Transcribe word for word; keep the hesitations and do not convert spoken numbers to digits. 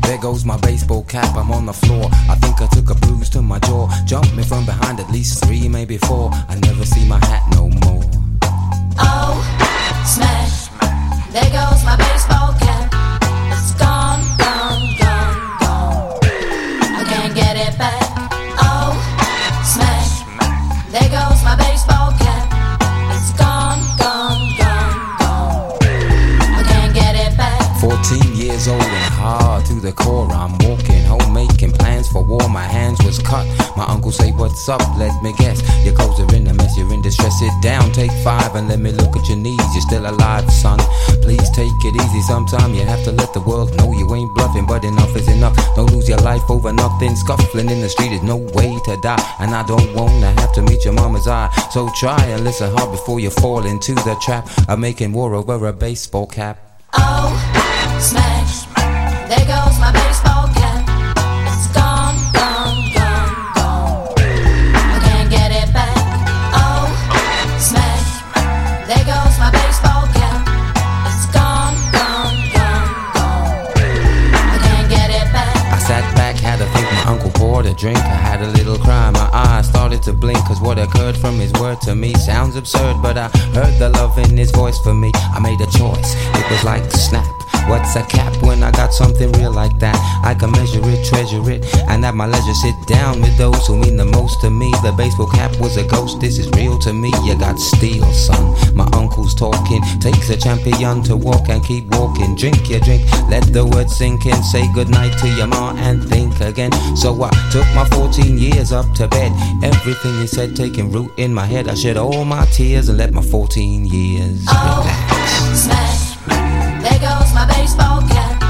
There goes my baseball cap, I'm on the floor. I think I took a bruise to my jaw. Jumped me from behind at least three, maybe four. I never see my hat no more. Oh, smash. There goes my baseball cap. It's gone, gone, gone, gone. I can't get it back. Oh, smash. There goes my baseball cap. It's gone, gone, gone, gone. I can't get it back. Fourteen years old and hard to the core. I'm walking home making plans for war. My hands was cut. My uncle say, what's up? Let me guess. Your clothes are in a mess, you're in distress. Sit down, take five and let me look at your knees. You're still alive, son. Please take it easy. Sometime you have to let the world know you ain't bluffing, but enough is enough. Don't lose your life over nothing. Scuffling in the street is no way to die, and I don't wanna have to meet your mama's eye. So try and listen hard before you fall into the trap of making war over a baseball cap. Oh, smash. There goes my baseball cap. It's gone, gone, gone, gone. I can't get it back. Oh, smash. There goes my baseball cap. It's gone, gone, gone, gone. I can't get it back. I sat back, had to think. My uncle poured a drink. I had a little cry. My eyes started to blink, cause what occurred from his word to me sounds absurd, but I heard the love in his voice for me. I made a choice. It was like snap. What's a cap when I got something real like that? I can measure it, treasure it, and at my leisure sit down with those who mean the most to me. The baseball cap was a ghost, this is real to me. You got steel, son. My uncle's talking. Takes a champion to walk and keep walking. Drink your drink, let the words sink in. Say goodnight to your ma and think again. So I took my fourteen years up to bed. Everything he said taking root in my head. I shed all my tears and let my fourteen years oh, relax. Smash. There goes my baseball cap.